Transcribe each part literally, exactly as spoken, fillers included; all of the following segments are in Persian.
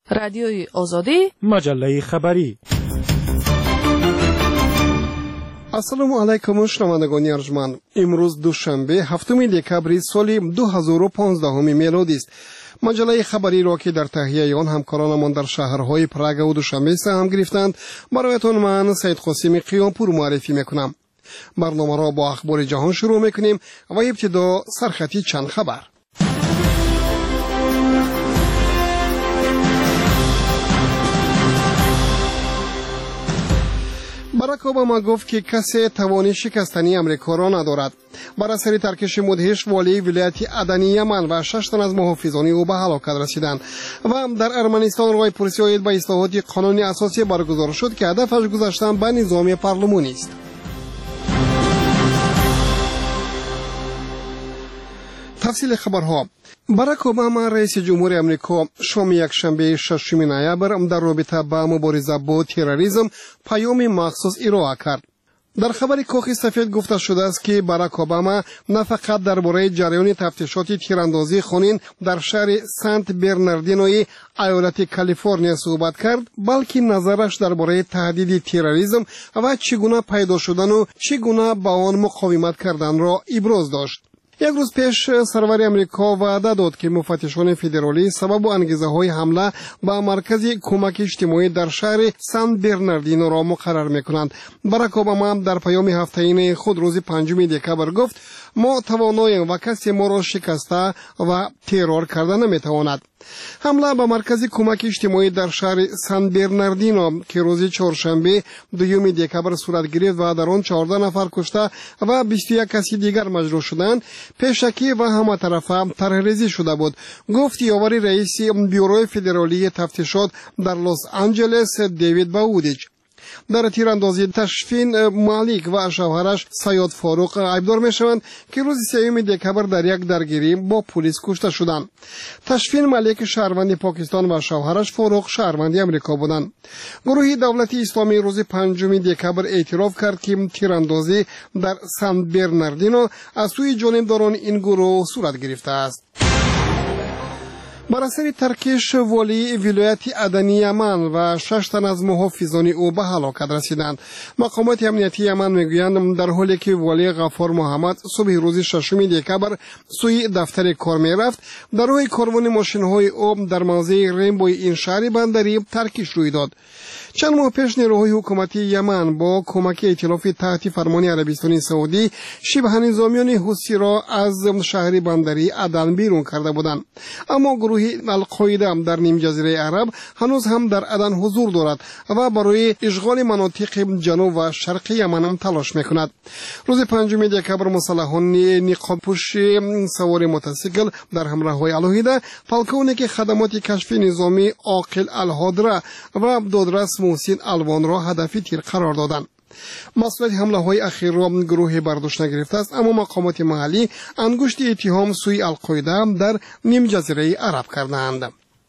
رادیوی آزادی، مجله خبری. السلام علیکم شنوندگان ارجمند. امروز دوشنبه هفتم دکبر سال دو هزار و پانزده میلادی است. مجله خبری را که در تهیه آن همکارانمان در شهرهای پراگ و دوشنبه سهم گرفتند برایتان من سید قاسم قیامپور معرفی میکنم. برنامه را با اخبار جهان شروع میکنیم و ابتدا سرخطی چند خبر. باراک اوباما گفت که کسی توان شکستنی امریکا را ندارد. بر اثر ترکش مدهش والی ولایت عدن یمن و شش تن از محافظان او به هلاکت رسیدند. و در ارمنستان رای پرسی آید به اصلاحات قانونی اساسی برگزار شد که هدفش گذاشتن به نظام پارلمانی است. تفصیل خبرها. باراک اوباما رئیس جمهور امریکا شام یکشنبه ششم نوامبر در رابطه با مبارزه با تروریسم پیام مخصوص ارائه کرد. در خبر کاخ سفید گفته شده است که باراک اوباما نه فقط درباره جریان تفتیشات تیراندازی خونین در شهر سنت برناردینوی ایالت کالیفرنیا صحبت کرد، بلکه نظرش درباره تهدید تروریسم و چگونه پیدا شدن و چگونه با آن مقاومت کردن را ابراز داشت. یک روز پیش سرور امریکا وعده داد که مفتشان فدرالی سبب و انگیزه های حمله به مرکز کمک اجتماعی در شهر سن برناردینو را مقرر میکنند. باراک اوباما در پیام هفته‌ای خود روز پنجم دکبر گفت ما تواناییم و کسی ما را شکسته و ترور کرده نمیتواند. حمله به مرکز کمک اجتماعی در شهر سن برناردینو که روز چهارشنبه دوم دکبر صورت گرفت و در آن چهارده نفر کشته و بیست و یک کسی دیگر مجروح شدند پیشکی و همه طرفه طرحریزی شده بود، گفت یاور رئیس بیوروی فدرالی تفتیشات در لس آنجلس دیوید باودیچ. در تیراندازی تشفین مالک و شوهرش سیاد فاروق عیبدار میشوند که روز سوم دکبر در یک درگیری با پلیس کشته شدند. تشفین مالک شهروند پاکستان و شوهرش فاروق شهروند امریکا بودند. گروه دولت اسلامی روز پنجم دکبر اعتراف کرد که تیراندازی در سن برناردینو از سوی جانبداران این گروه صورت گرفته است. بر اثر ترکش والی ولایت عدن یمن و شش تن از محافظان او به هلاکت رسیدند. مقامات امنیتی یمن میگویند در حالی که والی غفار محمد صبح روز ششم دکبر سوی دفتر کار میرفت، در راه کاروان ماشین‌های او در موضع ریمبوی این شهر بندری ترکش روی داد. چند ماه پیش نیروهای حکومتی یمن با کمک ائتلاف تحت فرمان عربستان سعودی شبه نظامیان حوثی را از شهر بندری عدن بیرون کرده بودند، اما گروه القاعده در نیم جزیره عرب هنوز هم در عدن حضور دارد و برای اشغال مناطق جنوب و شرق یمن هم تلاش میکند. روز پنجم دکبر مسلحان نقاب پوش سوار موتورسیکل در همراهی الوهیده فالکونیک خدمات کشف نظامی عاقل الهادره و دادرس محسن الوان را هدف تیر قرار دادند. مسئولیت حمله های اخیر را گروه برداشت نگرفته است، اما مقامات محلی انگشت اتهام سوی القاعده در نیم جزیره عرب کردند.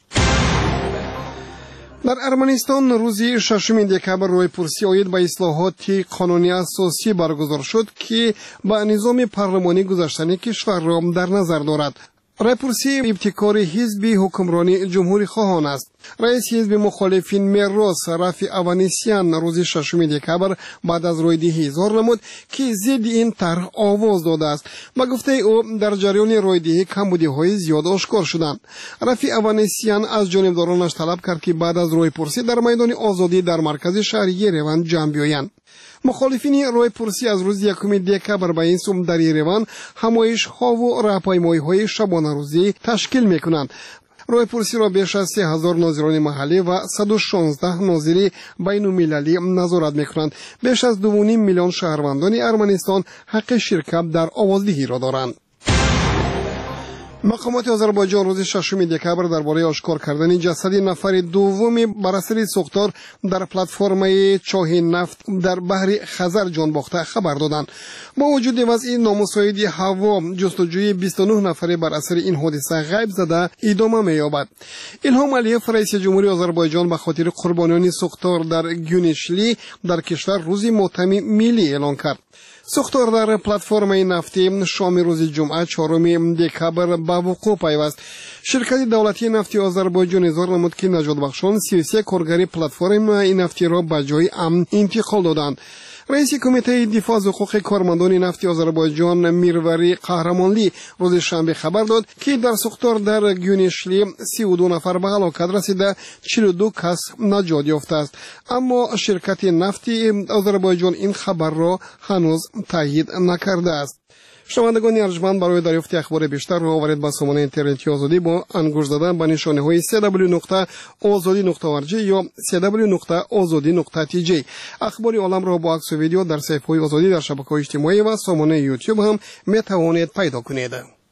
در ارمنستان روز ششم دکبر رای پرسی آید به اصلاحات قانونی اساسی برگزار شد که با نظام پارلمانی گذاشتن کشور را در نظر دارد. رای پرسی ابتکار حزب حکمرانی جمهوری خواهان است. رئیس حزب مخالفین میروس رفیع اوانیسیان روز ششم دکبر بعد از رایدهی اظهار نمود که ضد این طرح آواز داده است. با گفته او در جریان رایدهی کمبودی‌های زیاد آشکار شدند. رفیع اوانیسیان از جانبدارانش طلب کرد که بعد از رای پرسی در میدان آزادی در مرکز شهر یریوان جمع بیایند. مخالفین رای پرسی از روز یکم دکبر به این سو در یریوان همایش ها و راهپیمایی های شبانه روزی تشکیل میکنند. رای پرسی را بیش از سه هزار ناظران محلی و صد و شانزده ناظر بین المللی نظارت میکنند. بیش از دو و نیم میلیون شهروندان ارمنستان حق شرکت در آوازدهی را دارند. مقامات آذربایجان روز ششم دکبر درباره آشکار کردن جسد نفر دوم بر اثر سوختار در پلتفرم چاه نفت در بحر خزر جان باخته خبر دادند. با وجود وضع نامساعد هوا، جستجوی بیست و نه نفره بر اثر این حادثه غیب زده ادامه می‌یابد. الهام علیف رئیس جمهوری آذربایجان به خاطر قربانیان سوختار در گیونشلی در کشور روز ماتم ملی اعلان کرد. سوختار در پلتفرم نفتی شام روز جمعه چهارم دکبر به وقوع پیوست. شرکت دولتی نفتی آذربایجان اظهار نمود که نجات بخشان سی و سه کارگری پلتفرم نفتی را به جای امن انتقال دادند. رئیس کمیته دفاع از حقوق کارمندان نفتی آذربایجان میروری قهرمانلی روز شنبه خبر داد که در سوختار در گیونشلی سی و دو نفر به هلاکت رسیده، چهل و دو کس نجات یافته است. اما شرکت نفتی آذربایجان این خبر را هنوز تایید نکرده است. شنوندگان ارجمند، برای دریافت اخبار بیشتر رو آورید به سامانه اینترنتی آزادی با انگشت زدن به نشانه های سی دبلیو نقطه آزادی نقطه او ار جی یا سی دبلیو نقطه آزادی نقطه تی جی. اخبار عالم را با عکس و ویدیو در صفحه های آزادی در شبکه‌های اجتماعی و سامانه یوتیوب هم می توانید پیدا کنید.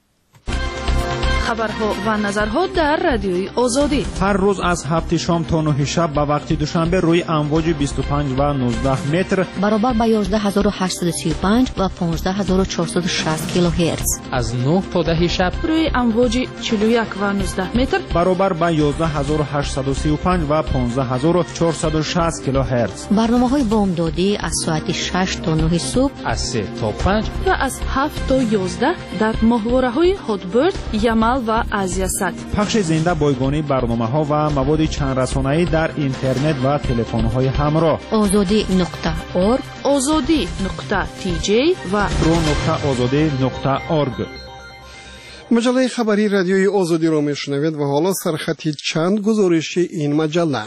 خبرها و نظرها در رادیوی آزادی هر روز از هفت شام تا نه شب به وقت دوشنبه روی امواج بیست و پنج و نوزده متر برابر با یازده هزار و هشتصد و سی و پنج و پانزده هزار و چهارصد و شصت کیلوهرتز، از نه تا ده شب روی امواج چهل و یک و نوزده متر برابر با یازده هزار و هشتصد و سی و پنج و پانزده هزار و چهارصد و شصت کیلوهرتز. برنامه‌های بامدادی از ساعت شش تا نه صبح، از سه تا پنج و از هفت تا یازده در ماهواره‌های هاتبرد، یمل و آزیاست. پخش زنده بایگانی برنامه‌ها و مواد چند رسانه‌ای در اینترنت و تلفن‌های همراه. آزادی نقطه اورگ، آزادی نقطه تی جی و پرو نقطه آزادی نقطه اورگ. مجله خبری رادیوی آزادی را میشنوید و حالا سرخطی چند گزارش این مجله.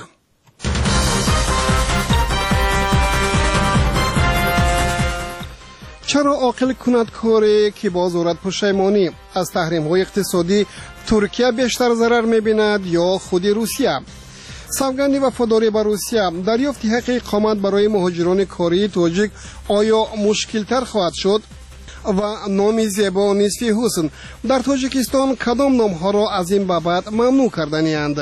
چرا عاقل کند کاری که با ضرورت پشیمانی؟ از تحریم‌های اقتصادی ترکیه بیشتر ضرر می‌بیند یا خود روسیه؟ سوگند وفاداری به روسیه، دریافت حق اقامت برای مهاجران کاری تاجیک آیا مشکل‌تر خواهد شد؟ و نام زیبا نصفی حسن، در تاجیکستان کدام نام‌ها را از این بابت ممنوع کردنی‌اند؟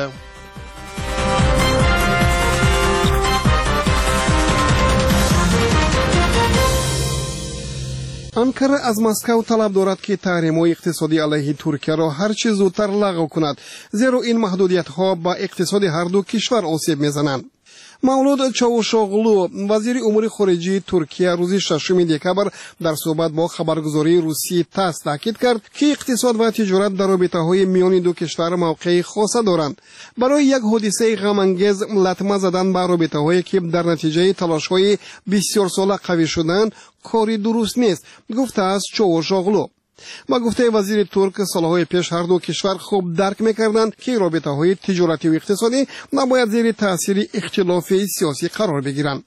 انکره از مسکو طلب دارد که تحریم‌های اقتصادی علیه ترکیه را هر چه زودتر لغو کند، زیرا این محدودیت‌ها با اقتصاد هر دو کشور آسیب می‌زنند. مولود چاوشاغلو، وزیر امور خارجه ترکیه، روز ششم دکبر در صحبت با خبرگزاری روسی تاس تاکید کرد که اقتصاد و تجارت در رابطه‌های میان دو کشور موقع خاص دارند. برای یک حادثه غم‌انگیز لطمه زدن به رابطه‌هایی که در نتیجه تلاش‌های بسیار ساله قوی شدند کاری درست نیست، گفته است چاوشاغلو. با گفته وزیر ترک، سالهای پیش هر دو کشور خوب درک می‌کردند که رابطه‌های تجارتی و اقتصادی نباید زیر تأثیر اختلاف سیاسی قرار بگیرند.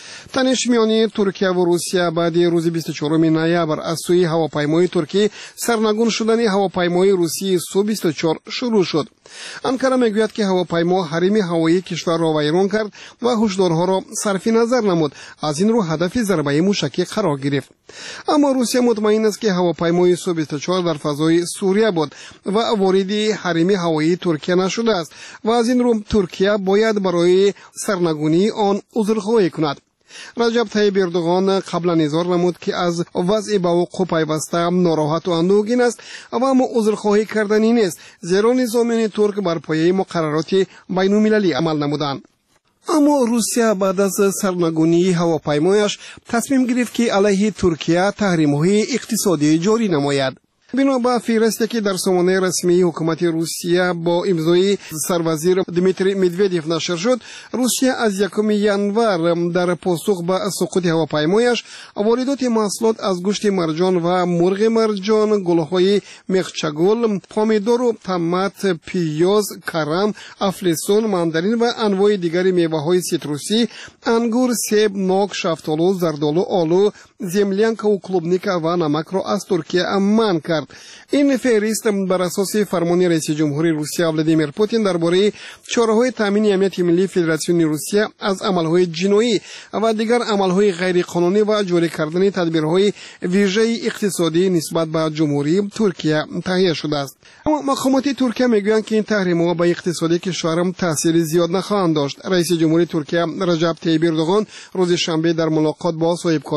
تنش میانی ترکیه و روسیه بعد روز بیست و چهارم نوامبر از سوی هواپیمای ترکی سرنگون شدن هواپیمای روسی سو بیست و چهار شروع شد. انکره میگوید که هواپیما حریم هوایی کشور را ویران کرد و هشدارها را صرف نظر نمود، از این رو هدف ضربه موشکی قرار گرفت. اما روسیه مطمئن است که هواپیمای سو بیست و چهار در فضای سوریه بود و وارد حریم هوایی ترکیه نشده است و از این رو ترکیه باید برای سرنگونی آن عذرخواهی کند. رجب طیب اردوغان قبلا اظهار نمود که از وضع به وقوع پیوسته ناراحت و اندوهگین است و اما عذرخواهی کردنی نیست، زیرا نظامیان ترک بر پایه مقررات بین المللی عمل نمودند. اما روسیه بعد از سرنگونی هواپیمایش تصمیم گرفت که علیه ترکیه تحریم‌های اقتصادی جاری نماید. بنا به فهرستی که در سامانه رسمی حکومت روسیه با امضای سروزیر دمیتری مدودیف نشر شد، روسیه از یکم ژانویه در پاسخ به سقوط هواپیمایش واردات محصولات از گوشت مرجان و مرغ مرجان، گل‌های میخچگل، پامیدور، طماط، پیاز، کرم، افلسون، ماندارین و انواع دیگر میوه‌های سیتروسی، انگور، سیب، نوک، شفتالو، زردالو، آلو، زملянка و کلوبنیکا و نمک را از ترکیه منع کرد. این فهرست بر اساس فرمان رئیس جمهوری روسیه ولادیمیر پوتین درباره چاره‌های تامین امنیت ملی فدراسیون روسیه از عمل‌های جنایی و دیگر عمل‌های غیر قانونی و جاری کردن تدبیرهای ویژه اقتصادی نسبت به جمهوری ترکیه تهیه شده است. اما مقامات ترکیه میگویند که این تحریم‌ها به اقتصاد کشورم تاثیر زیاد نخواهند داشت. رئیس جمهوری ترکیه رجب طیب اردوغان روز شنبه در ملاقات با صاحبکاران و تاجران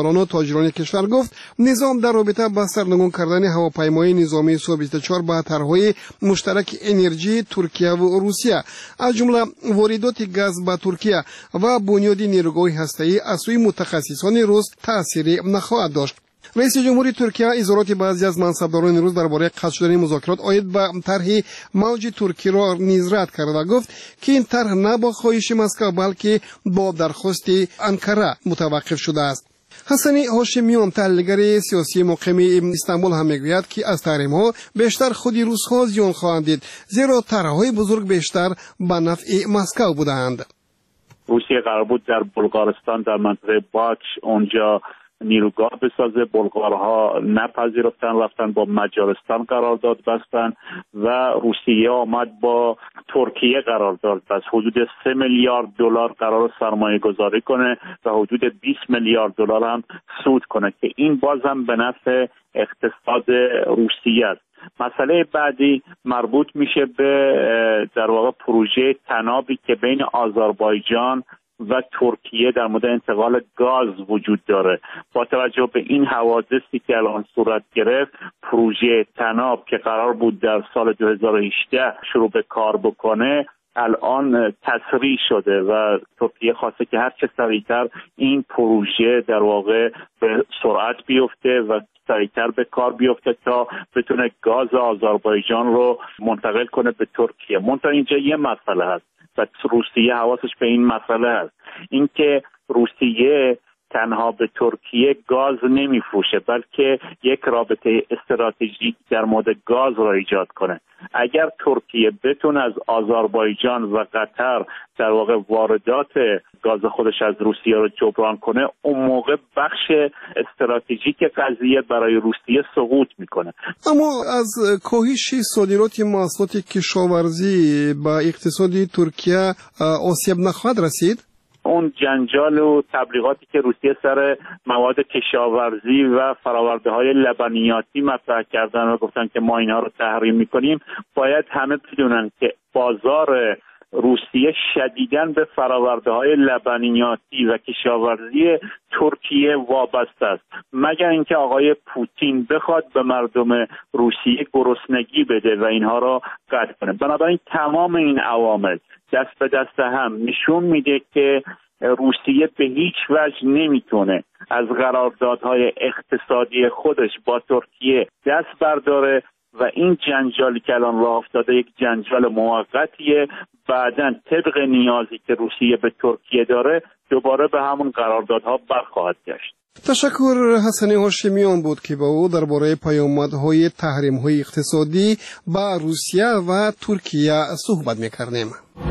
مهاجران کشور گفت نظام در رابطه با سرنگون کردن هواپیمای نظامی سو بیست و چهار با طرح‌های مشترک انرژی ترکیه و روسیه از جمله واردات گاز به ترکیه و بنیاد نیروگاه هسته‌ای از سوی متخصصان روس تأثیری نخواهد داشت. رئیس جمهوری ترکیه اظهارات بعضی از منصبداران روس درباره قطع شدن مذاکرات عاید به طرح موج ترکی را نیز رد کرد و گفت که این طرح نه با خواهش مسکو بلکه با درخواست انکره متوقف شده است. حسنی هاشمیان تحلیلگر سیاسی مقیم استانبول هم میگوید که از تحریم‌ها بیشتر خودی روس‌ها زیان خواهند دید زیرا طرح‌های بزرگ بیشتر به نفع مسکو بودند. روسیه قرار بود در بلغارستان در منطقه باچ اونجا نیروگاه بسازه. بلغارها نپذیرفتن، رفتن با مجارستان قرارداد بستن و روسیه آمد با ترکیه قرارداد بست. حدود سه میلیارد دلار قرار سرمایه گذاری کنه و حدود بیست میلیارد دلار هم سود کنه که این بازم به نفع اقتصاد روسیه است. مسئله بعدی مربوط میشه به در واقع پروژه طنابی که بین آذربایجان و ترکیه در مورد انتقال گاز وجود داره. با توجه به این حوادثی که الان صورت گرفت، پروژه طناب که قرار بود در سال دو هزار و هجده شروع به کار بکنه الان تسریع شده و ترکیه خواسته که هر چه سریعتر این پروژه در واقع به سرعت بیفته و سریعتر به کار بیفته تا بتونه گاز آذربایجان رو منتقل کنه به ترکیه. منتها اینجا یه مسئله هست و روسیه حواسش به این مسئله هست، اینکه روسیه تنها به ترکیه گاز نمیفروشه بلکه یک رابطه استراتژیک در مورد گاز را ایجاد کنه. اگر ترکیه بتونه از آذربایجان و قطر در واقع واردات گاز خودش از روسیه رو جبران کنه، اون موقع بخش استراتژیک قضیه برای روسیه سقوط میکنه. اما از کاهش صادرات محصولات کشاورزی به اقتصادی ترکیه آسیب نخواهد رسید؟ اون جنجال و تبلیغاتی که روسیه سر مواد کشاورزی و فرآورده‌های لبنیاتی مطرح کردن و گفتن که ما اینها رو تحریم می‌کنیم، باید همه بدونن که بازار روسیه شدیداً به فرآورده‌های لبنیاتی و کشاورزی ترکیه وابسته است، مگر اینکه آقای پوتین بخواد به مردم روسیه گرسنگی بده و اینها را قطع کنه. بنابراین تمام این عوامل دست به دست هم نشون میده که روسیه به هیچ وجه نمیتونه از قراردادهای اقتصادی خودش با ترکیه دست برداره و این جنجالی که الان راه افتاده یک جنجال موقتیه. بعداً طبق نیازی که روسیه به ترکیه داره دوباره به همون قراردادها برخواهد گشت. تشکر. حسنی هاشمیان بود که با او درباره پیامدهای تحریم‌های اقتصادی با روسیه و ترکیه صحبت می‌کردیم.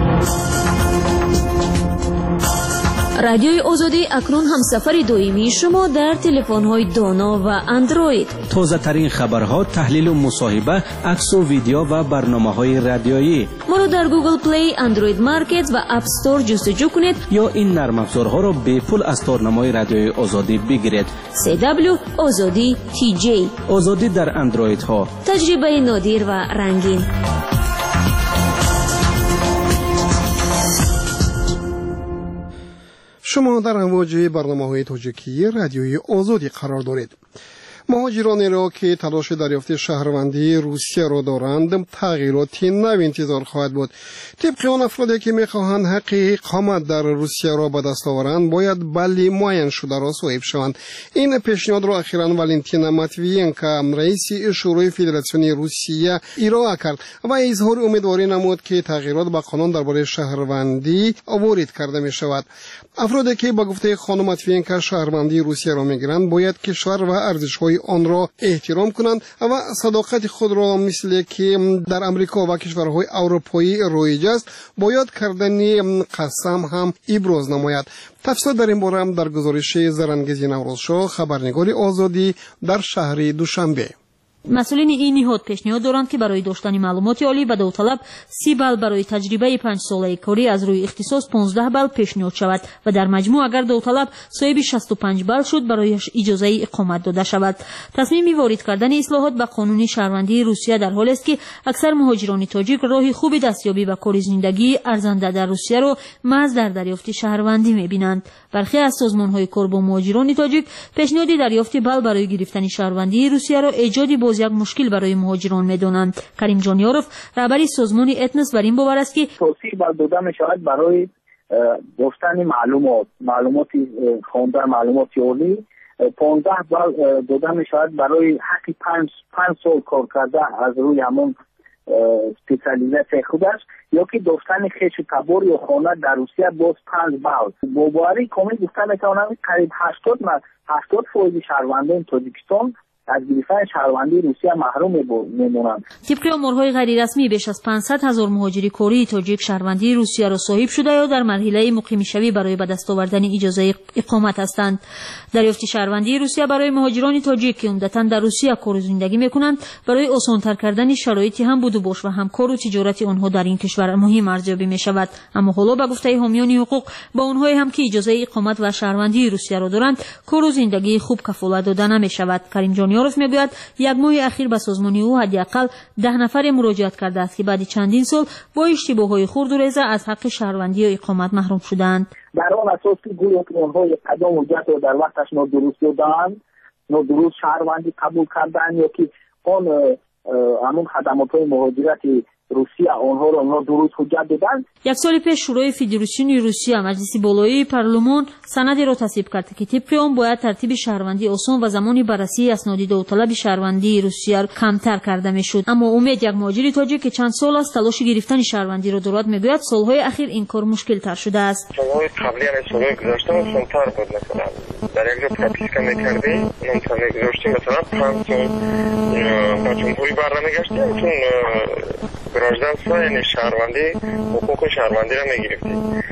رادیوی آزادی اکنون همسفر دائمی شما در تلفن‌های دانا و اندروید. تازه ترین خبرها، تحلیل و مصاحبه، عکس و ویدیو و برنامه‌های رادیویی. ما را در گوگل پلی، اندروید مارکت و اپ استور جستجو کنید یا این نرم افزارها را به پول از تارنمای رادیوی آزادی بگیرید. سی دبلیو آزادی تی جی. آزادی در اندروید ها. تجربه نادر و رنگین. شما در امواج برنامه‌های تاجیکی رادیوی آزادی قرار دارید. مهاجران را که تلاش دریافت شهروندی روسیه را دارند تغییرات نوی انتظار خواهد بود. طبق آن افرادی که می‌خواهند حق اقامت در روسیه را به دست آورند باید بلی معین شده را صاحب شوند. این پیشنهاد را اخیراً والنتینا ماتویینکا رئیس شورای فدراسیون روسیه ارائه کرد و اظهار امیدواری نمود که تغییرات به قانون درباره شهروندی وارد کرده می شود. افرادی که با گفته خانم ماتویینکا شهروندی روسیه را می‌گیرند باید کشور و ارزش‌های آن را احترام کنند و صداقت خود را مثل که در امریکا و کشورهای اروپایی رایج است باید کردن قسم هم ابراز نماید. تفصیل در این باره هم در گزارش زرنگیز نوروز شاه خبرنگار آزادی در شهر دوشنبه. مسئولین این نهاد پیشنهاد دارند که برای داشتن معلومات عالی به داوطلب سی بال برای تجربه پنج ساله کاری از روی اختصاص پانزده بال پیشنهاد شود و در مجموع اگر داوطلب صاحب شصت و پنج بال شد برایش اجازه اقامت داده شود. تصمیم وارد کردن اصلاحات به قانون شهروندی روسیه در حالی است که اکثر مهاجران تاجیک راه خوبی دستیابی به کار زندگی ارزنده در روسیه را محض در دریافت شهروندی می‌بینند. برخی از سازمان‌های کار با مهاجران تاجیک پیشنهاد دریافت بال برای گرفتن شهروندی روسیه را ایجاد باز یک مشکل برای مهاجران می‌دانند. کریم جانیاروف رهبر سازمان اتنس بر این باور است که توصیه بر داده می‌شود برای گفتن معلومات معلوماتی خواندن معلوماتی عالی پانزده بال داده می‌شود برای حق پنج پنج سال کار کرده از روی همون اسپیشالیزاسیون خودش یا که داشتن خیش کبار یا خانه در روسیه باز پنج بال با باوری کامل گفته می‌توانم قریب هشتاد درصد شهروندان تاجیکستان از گرفتن شهروندی روسیه محروم میمونند. طبق آمارهای غیر رسمی بیش از پانصد هزار مهاجر کاری تاجیک شهروندی روسیه را صاحب شده یا در مرحله مقیم شوی برای به دست آوردن اجازه اقامت هستند. دریافت شهروندی روسیه برای مهاجران تاجیک که عمدتاً در روسیه کار و زندگی میکنند برای آسان‌تر کردن شرایطی هم بود و باش و هم کار و تجارت آنها در این کشور مهم ارزیابی میشود. اما حالا به گفته حامیان حقوق با آنهایی هم که اجازه اقامت و شهروندی روسیه را دارند کار و زندگی خوب کفالت داده نمیشود. کریم جانیاروف میگوید یک ماه اخیر به سازمان او حداقل ده نفر مراجعت کرده است که بعد چندین سال با اشتباه‌های خرد و ریزه از حق شهروندی و اقامت محروم شدند. در آن اساس که گویا که آنها یک قدم حجت را در وقتش نادرست دادند، نادرست شهروندی قبول کردند یا که آن همون خدمات‌های مهاجرت روسیه آنها را نادرست حجت دادند. یک سال پیش شورای فدراسیون روسیه مجلس بالایی پارلمان سندی را تصویب کرد که طبق آن باید ترتیب شهروندی آسان و زمان بررسی اسناد داوطلب شهروندی روسیه کمتر کرده میشد. اما امید یک مهاجر تاجیک که چند سال است تلاش گرفتن شهروندی را دارد میگوید سالهای اخیر این کار مشکل تر شده است. سالهای قبلی یعنی سالهای گذشته آسان‌تر بود. مثلا در یک جا پروپیسکا می‌کردی نامزد می‌گذاشتی مثلا پنج سال با جمهوری برنمیگشتی چون گراجدان یعنی شهروندی حقوق شهروندی را میگرفتی.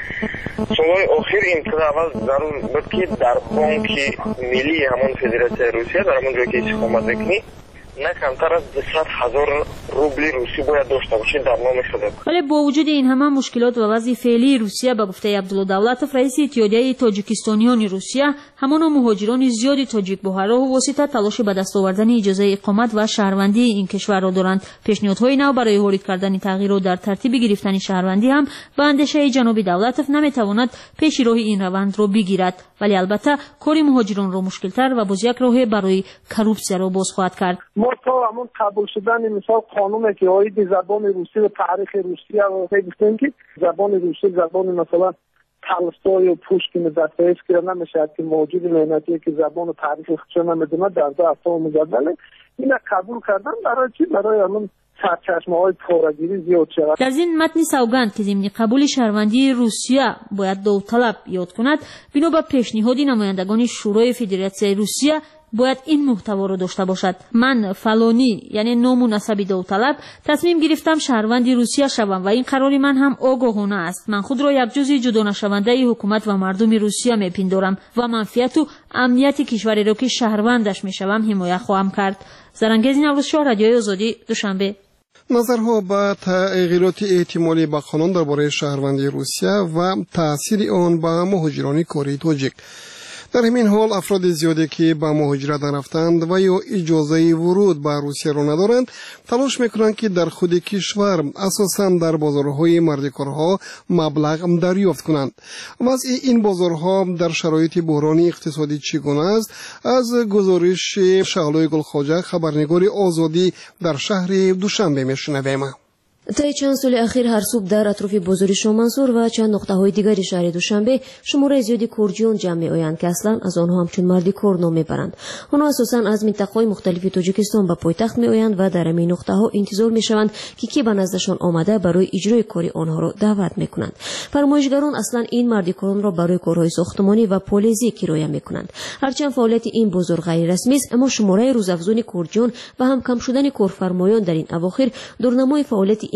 سالهای آخر امتحان اول ضرور بود که در بانک ملی همون فدراسیون روسیه در همون جایی که اقامت میکنی نه کمتر از دویست هزار روبل روسی باید داشته باشید در نام خودت. ولی با وجود این همه مشکلات و وضع فعلی روسیه به گفته عبدالله دولتوف رئیس اتحادیه تاجیکستانیان روسیه همان مهاجران زیادی تاجیک با هر راه و واسطه تلاش به دست آوردن اجازه اقامت و شهروندی این کشور را دارند. پیشنهادهای نو برای وارد کردن تغییرات در ترتیب گرفتن شهروندی هم به اندیشه جناب دولتوف نمیتواند پیش راه این روند را بگیرد، ولی البته کار مهاجران را مشکل‌تر و باز یک راه برای کروپسیا را باز خواهد کرد. ما تا همون قبول شدن مثال قانون که آید زبان روسی و تاریخ روسیه رو گفتیم که زبان روسی زبان مثلا تالستوی و پوشکین دستایفسکی را نمیشه که موجود مهنتی که زبان و تاریخ خودشون نمیدونه در دو هفته مجدله اینا قبول کردن برای چی؟ برای همون سرچشمه‌های پورگیری زیاد شود. در این متن سوگند که ضمن قبول شهروندی روسیه باید داوطلب یاد کند بنا به پیشنهاد نمایندگان شورای فدراسیون روسیه باید این محتوا را داشته باشد: من فلانی یعنی نام و نسب داوطلب تصمیم گرفتم شهروندی روسیه شوم و این قرار من هم آگاهانه است. من خود را یک جزء جدا نشونده حکومت و مردم روسیه میپندارم و منفعت و امنیت کشوری را که شهروندش میشوم حمایت خواهم کرد. زرنگیز نوروز شاه، رادیوی آزادی، دوشنبه. نظرها به تغییرات احتمالی به قانون درباره شهروندی روسیه و تأثیر آن به مهاجران کاری تاجیک. در همین حال افراد زیادی که به مهاجرت رفتند و یا اجازه ورود به روسیه را ندارند تلاش میکنند که در خود کشور اساساً در بازارهای مردکارها مبلغ دریافت کنند. وضع این بازارها در شرایط بحران اقتصادی چگونه است؟ از گزارش شعلای گلخواجه خبرنگار آزادی در شهر دوشنبه میشنویم. طی چند سال اخیر هر صبح در اطراف بازار شامنصور و چند نقطه‌های دیگری شهر دوشنبه شمار زیادی کردیان جمع می‌آیند که اصلا از آنها همچون مردی کار نام میبرند. آنها اساساً از منطقه‌های مختلف تاجیکستان به پایتخت می‌آیند و در همین نقطه‌ها انتظار می‌شوند که کی به نزدشان آمده برای اجرای کاری آنها را دعوت می‌کنند. فرمایشگران اصلا این مردکاران را برای کارهای ساختمانی و پلیسی کرایه می‌کنند. هرچند فعالیت این بازار غیر رسمی است، اما شمار روزافزون کردیان و هم کم شدن کارفرمایان در این اواخر دورنمای فعالیت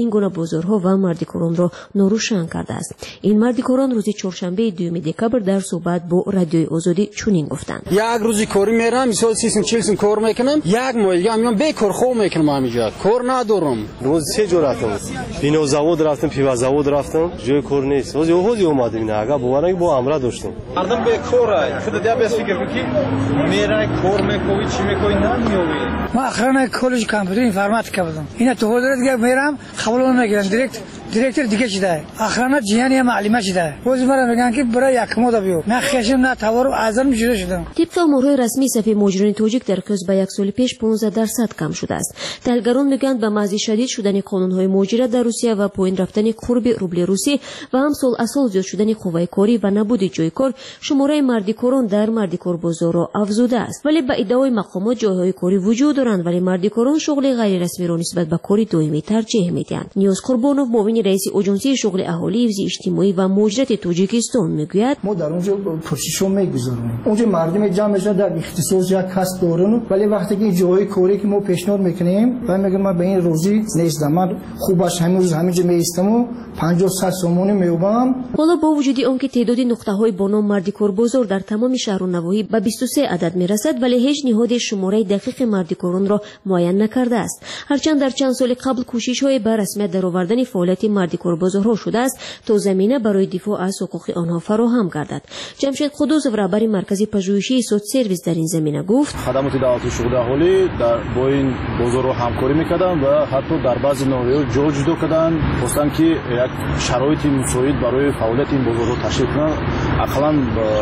این گونه بازارها و مردیکوران را ناروشن کرده است. این مردیکوران روز چهارشنبه دوم دکبر در صحبت با رادیوی آزادی چنین گفتند: یک روزی کاری میرم، مثلا سی سال چهل سال کار میکنم، یک ماه دیگه میام بیکار خوب میکنم، همینجا کار ندارم. روز سه جور رفتم، بینو زاود رفتم، پیوا زاود رفتم، جای کار نیست. روزی اوزی اومدم اینا، اگه باورنگ با امرا داشتم. مردم بیکاره، خود دیا بس فکر بکی، میره کار میکنی، چی میکنی نمیوی. ما اخران کالج کامپیوتر اینفرماتیک کردم. اینا تو حضرت دیگه میرم، قبول نمیگیرن، دایرکت دیرکتر دیگه چیه؟ اخران جیانی معلومه چیه؟ روز مرا میگن که برای یک ماه بیو. نه خشم نه توار و ازم جدا شدم. طبق امورهای رسمی صفحه مهاجران تاجیک در قیاس به یک سال پیش پانزده درصد کم شده است. تحلیلگران میگن به محض شدید شدن قانونهای مهاجرت در روسیه و پایین رفتن قرب روبل روسی و هم سال اصل زیاد شدن قوای کاری و نبود جای کار، شماره مردیکوران در مردیکور بازار را افزوده است. ولی به ادعای مقامات جایهای کاری وجود دارند، ولی مردیکوران شغل غیر رسمی را نسبت به کاری دائمی ترجیح میدهند. نیوز قربانوف معاون رئیس اجنسی شغل اهالی حفظ اجتماعی و مهاجرت تاجیکستان میگوید: ما در اونجا پرسشو میگذاریم، اونجا مردم جمع میشن در اختصاص یک کس دارن، ولی وقتی که جای کاری که ما پیشنهاد میکنیم و میگم من به این روزی نیستم، من خوبش همین همینجا میستم و پنجاه صد سومونی میوبم. حالا با وجود آنکه تعداد نقطه های با نام مردیکور بازار در تمام شهر و نواحی به بیست و سه عدد میرسد، ولی هیچ نهاد شماره دقیق مردیکوران را معین نکرده است. هرچند در چند سال قبل کوشش های به رسمیت درآوردن فعالیت مردیکور بازارها شده است تا زمینه برای دفاع از حقوق آنها فراهم گردد. جمشید قدوس رهبر مرکز پژوهشی سود سرویس در این زمینه گفت: خدمات دولتی شغل اهالی در با این بازارها همکاری میکردن و حتی در بعضی نواحی جا جدا کردن، خواستن که یک شرایط مساعد برای فعالیت این بازارها تشکیل کنند. اقلا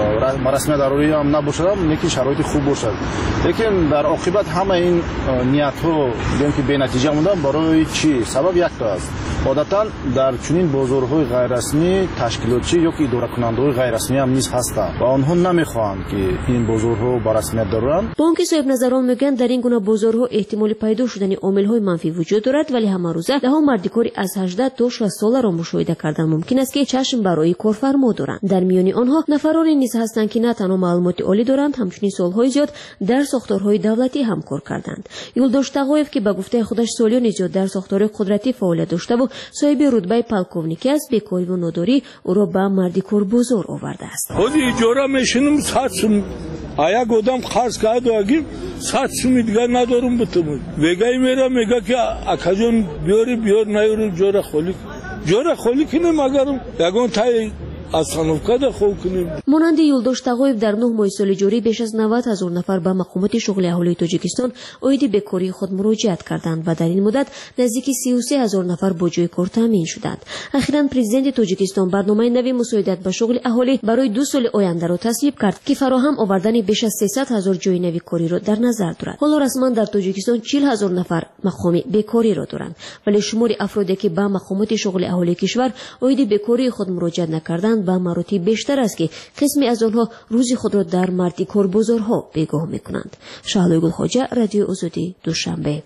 رسمیت ضروری هم نباشد، لیکن شرایط خوب باشد. لیکن در عاقبت همه این نیت ها دیدیم که بی نتیجه موندن. برای چی؟ سبب یک تا است. عادتا در چنین بازارهای غیر رسمی تشکیلاتچی یا که اداره کننده‌های غیر رسمی هم نیز هستند و آنها نمیخواهند که این بازارها با رسمیت دارند. بانک صاحب نظران میگن در این گونه بازارها احتمال پیدا شدن عامل‌های منفی وجود دارد، ولی همه روزه ده مردیکاری از هجده تا شصت ساله را مشاهده کردن ممکن است که چشم برای کارفرما دارند. در میان آنها نفرانی نیز هستند که نه تنها معلومات عالی دارند، همچنین سالهای زیاد در ساختارهای دولتی هم کار کردند. یولداش تقویف که به گفته خودش سالیان زیاد در ساختار قدرتی فعالیت داشته و صاحب رتبه پالکوونیکی است، بیکاری و نداری او را به مردیکور بازار آورده است. خود اجاره میشنم صد سوم، آیا گودم خاص کرد و اگه صد سوم دیگه ندارم بتوم. وگای میرم میگه که اکاجون بیاری بیار نیاری جوره خالی جوره خالی کنیم اگرم یگان تای اصانوکاده خوب کنیم. مانند یولداش تقویف در نه ماه سال جاری بیش از نود هزار نفر به مقامات شغل اهالی تاجیکستان عاید بیکاری خود مراجعت کردند و در این مدت نزدیک سی و سه هزار نفر با جای کار تامین شدند. اخیراً پرزیدنت تاجیکستان برنامه نوی مساعدت به شغل اهالی برای دو سال آینده را تصویب کرد که فراهم آوردن بیش از سیصد هزار جای نوی کاری را در نظر دارد. حالا رسما در تاجیکستان چهل هزار نفر مقام بیکاری را دارند، ولی شمار افرادی که به مقامات شغل اهالی کشور عاید بیکاری خود مراجعت نکردند به مراتب بیشتر است که قسمی از آنها روزی خود را در مردیکور بازارها بیگاه میکنند. شهلوی گلخواجه، رادیو آزادی، دوشنبه.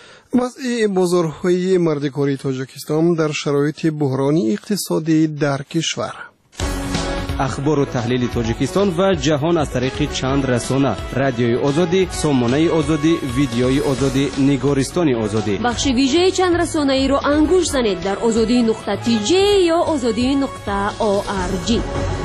وضع بازارهای مردیکاری تاجیکستان در شرایط بحرانی اقتصادی در کشور. اخبار و تحلیل تاجیکستان و جهان از طریق چند رسانه: رادیوی آزادی، سامانه آزادی، ویدیوی آزادی، نگارستان آزادی. بخش ویژه چند رسانه ای را انگوش زنید در آزادی نقطه تی جی یا آزادی نقطه او آر جی.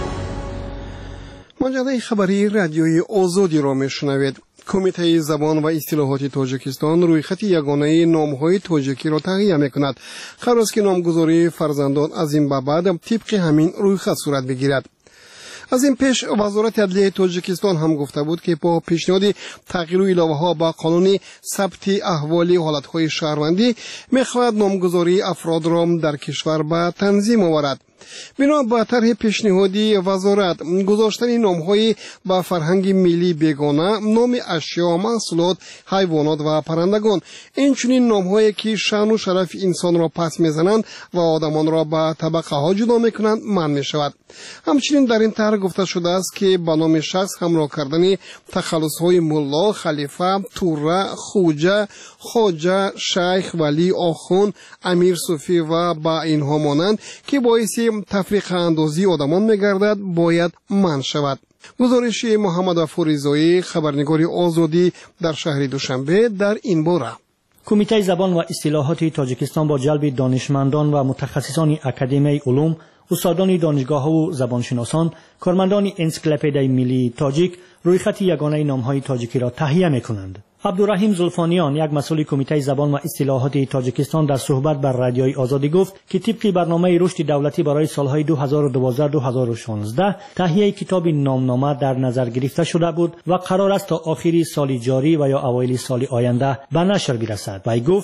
مجله خبری رادیوی آزادی را میشنوید. کمیته زبان و اصطلاحات تاجیکستان رویخط یگانه نام‌های تاجیکی را تهیه می‌کند. قرار است که نامگذاری فرزندان از این به بعد طبق همین رویخط صورت بگیرد. از این پیش وزارت عدلیه تاجیکستان هم گفته بود که با پیشنهاد تغییر و الهه‌ها با قانون ثبت احوال حالت‌های شهروندی می‌خواهد نامگذاری افراد را در کشور به تنظیم آورد. بنا به طرح پیشنهادی وزارت، گذاشتن نام‌های با فرهنگ ملی بیگانه، نام اشیا، محصولات، حیوانات و پرندگان، این چنین نام‌هایی که شأن و شرف انسان را پس می‌زنند و آدمان را به طبقه‌ها جدا می‌کنند منع می‌شود. همچنین در این طرح گفته شده است که با نام شخص همراه کردن تخلص‌های ملا، خلیفه، توره، خوجه، خواجه، شیخ، ولی، آخوند، امیر صوفی و با اینها مانند که باعث تفریق اندازی آدمان می‌گردد باید منع شود. گزارش محمد افوریزایی، خبرنگار آزادی در شهر دوشنبه در این باره. کمیته زبان و اصطلاحات تاجیکستان با جلب دانشمندان و متخصصان اکادمی علوم، استادان دانشگاه‌ها و زبانشناسان، کارمندان انسیکلوپدیای ملی تاجیک رویخط یگانه نام‌های تاجیکی را تهیه می‌کنند. عبدالرحیم زلفانیان، یک مسئول کمیته زبان و اصطلاحات تاجیکستان، در صحبت بر رادیوی آزادی گفت که طبق برنامه رشد دولتی برای سالهای دو هزار و دوازده تا دو هزار و شانزده تهیه کتاب نامنامه در نظر گرفته شده بود و قرار است تا آخر سال جاری و یا اوایل سال آینده به نشر برسد. وی گفت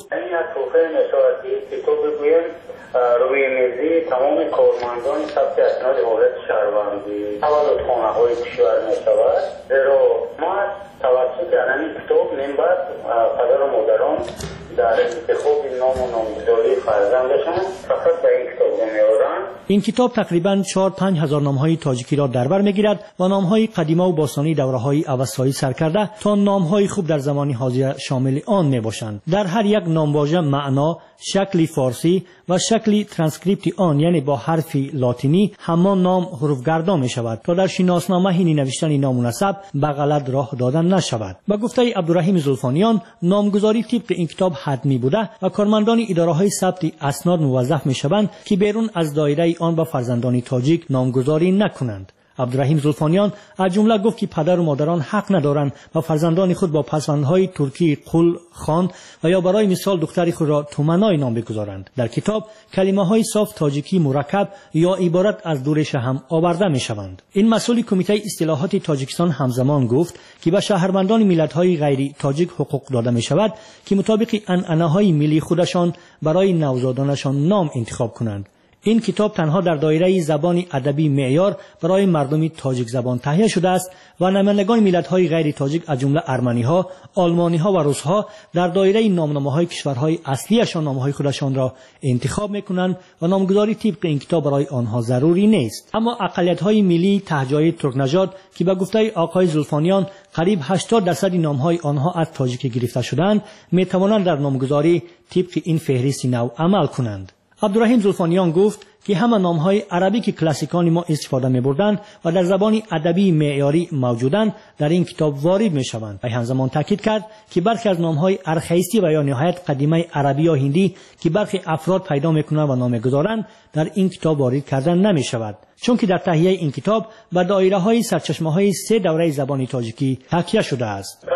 روی میزی تمام کارمندان ثبت اسناد حالت شهروندی تولدخانه‌های کشور می‌شود. زیرا ما توسط این کتاب منبع پدر و مادران در انتخاب نام و نامگذاری فرزندشان فقط به این کتاب می‌آورند. این کتاب تقریباً چهار پنج هزار نام‌های تاجیکی را در بر می‌گیرد و نام‌های قدیمی و باستانی دوره‌های اوستایی سر کرده تا نام‌های خوب در زمان حاضر شامل آن می‌باشند. در هر یک نامواژه معنا، شکل فارسی و شکل ترانسکریپت آن یعنی با حرف لاتینی همان نام حروف گردان می شود تا در شناسنامه هینی نوشتن نامناسب به غلط راه دادن نشود. با گفته عبدالرحیم زلفانیان، نامگذاری طبق این کتاب حتمی بوده و کارمندان اداره‌های ثبت اسناد موظف می شوند که بیرون از دایره آن به فرزندان تاجیک نامگذاری نکنند. عبدالرحیم زلفانیان از جمله گفت که پدر و مادران حق ندارند و فرزندان خود با پسوندهای ترکی قل خان و یا برای مثال دختر خود را تومنای نام بگذارند. در کتاب کلمه های صاف تاجیکی مرکب یا عبارت از دورش هم آورده می شوند. این مسئول کمیته اصطلاحات تاجیکستان همزمان گفت که به شهروندان ملت های غیر تاجیک حقوق داده می شود که مطابق عنعنه های ملی خودشان برای نوزادانشان نام انتخاب کنند. این کتاب تنها در دایره زبان ادبی معیار برای مردم تاجیک زبان تهیه شده است و نمایندگان ملت‌های غیر تاجیک از جمله ارمنی‌ها، آلمانی‌ها و روس‌ها در دایره نامنامه‌های کشورهای اصلیشان نامه‌های خودشان را انتخاب می‌کنند و نامگذاری طبق این کتاب برای آنها ضروری نیست. اما اقلیت‌های ملی تهجای ترک نژاد که به گفته آقای زلفانیان قریب هشتاد درصد نام‌های آنها از تاجیک گرفته شده‌اند، می‌توانند در نامگذاری طبق این فهرست نو عمل کنند. عبدالرحیم زلفانیان گفت که همه نام‌های عربی که کلاسیکان ما استفاده می‌بردند و در زبان ادبی معیاری موجودند در این کتاب وارد می‌شوند. و همزمان تاکید کرد که برخی از نام‌های ارخیستی و یا نهایت قدیمی عربی یا هندی که برخی افراد پیدا می‌کنند و نامگذارند در این کتاب وارد کردن نمی‌شود، چون که در تهیه این کتاب به دایره‌های سرچشمه‌های سه دوره زبان تاجیکی تکیه شده است.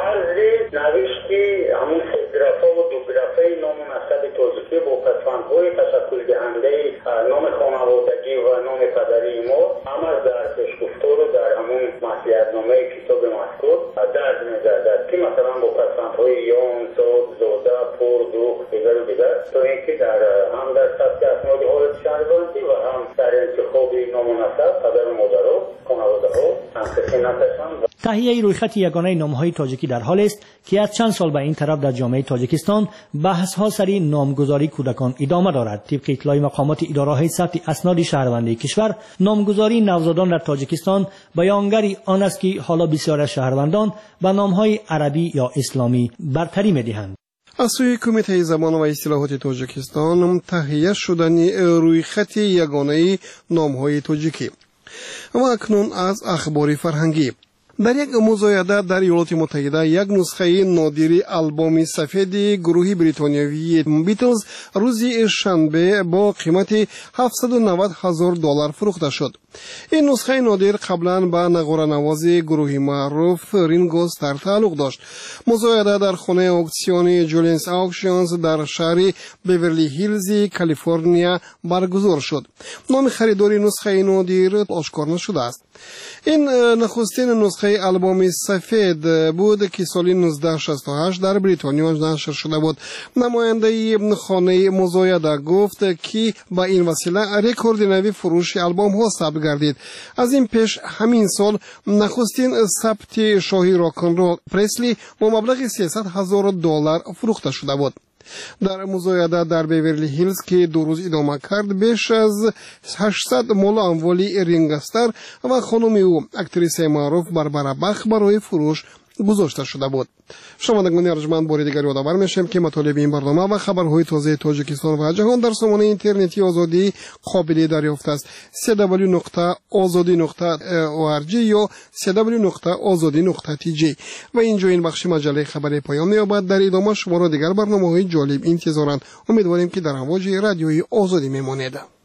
های تشکل دهنده نام خانوادگی و نام پدری ما هم از در پیشگفتار و در همون مصلحتنامه کتاب مذکور درج می‌گردد که مثلا با پسوندهای یان، ساد، زاده، پر، دوغ دیگر و دیگر تا اینکه در هم در ثبت اسناد حالت شهروندی و هم در انتخاب نام و نسب پدر و مادرها خانواده‌ها تنقیصی نکشند. تهیه رویخط یگانه نام‌های تاجیکی در حال است که از چند سال به این طرف در جامعه تاجیکستان بحث‌ها سری نامگذاری کودکان ادامه دارد. طبق اطلاع مقامات اداره‌های ثبت اسناد شهروندی کشور، نامگذاری نوزادان در تاجیکستان بیانگری آن است که حالا بسیار از شهروندان به نام‌های عربی یا اسلامی برتری می‌دهند. از سوی کمیته زبان و اصطلاحات تاجیکستان تهیه شدن رویخط یگانه نام‌های تاجیکی. و اکنون از اخبار فرهنگی. در یک مزایده در ایالات متحده یک نسخه نادری آلبوم سفید گروه بریتانیایی بیتلز روز شنبه با قیمت هفتصد و نود هزار دلار فروخته شد. این نسخه نادر قبلا به نقاره نواز گروهی معروف رینگو استار تعلق داشت. مزایده در خانه اکسیون جولینز آکشنز در شهر بیورلی هیلز کالیفرنیا برگزار شد. نام خریدار نسخه نادر آشکار نشده است. این نخستین نسخه آلبوم سفید بود که سال نوزده شصت و هشت در بریتانیا نشر شده بود. نماینده خانه مزایده گفت که با این وسیله رکورد نوی فروش آلبوم ها ثبت گردید. از این پیش همین سال نخستین ثبت شاهی راکن رول پرسلی با مبلغ سیصد هزار دلار فروخته شده بود. در مزایده در بیورلی هیلز که دو روز ادامه کرد بیش از هشتصد مول اموالی رینگ استار و خانم او اکتریس معروف باربارا بخ برای فروش گذاشته شده بود. شنوندگان ارجمند بار دیگر یادآور میشیم که مطالب این برنامه و خبرهای تازه تاجیکستان و جهان در سامانه اینترنتی آزادی قابل دریافت است. دبلیو دبلیو دبلیو نقطه آزادی نقطه او آر جی یا دبلیو دبلیو دبلیو نقطه آزادی نقطه تی جی. و اینجا این بخش مجله خبری پایان می‌یابد. در ادامه شما را دیگر برنامه‌های جالب انتظارند. امیدواریم که در امواج رادیوی آزادی میمانید.